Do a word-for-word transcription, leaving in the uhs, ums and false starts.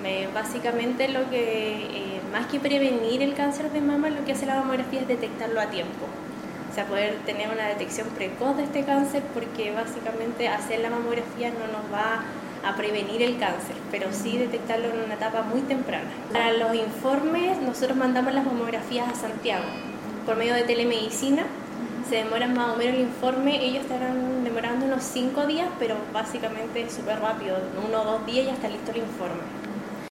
Eh, básicamente lo que, eh, más que prevenir el cáncer de mama, lo que hace la mamografía es detectarlo a tiempo. O sea, poder tener una detección precoz de este cáncer, porque básicamente hacer la mamografía no nos va a prevenir el cáncer, pero sí detectarlo en una etapa muy temprana. Para los informes, nosotros mandamos las mamografías a Santiago por medio de telemedicina. Se demoran más o menos el informe, ellos estarán demorando unos cinco días, pero básicamente es súper rápido, uno o dos días ya está listo el informe.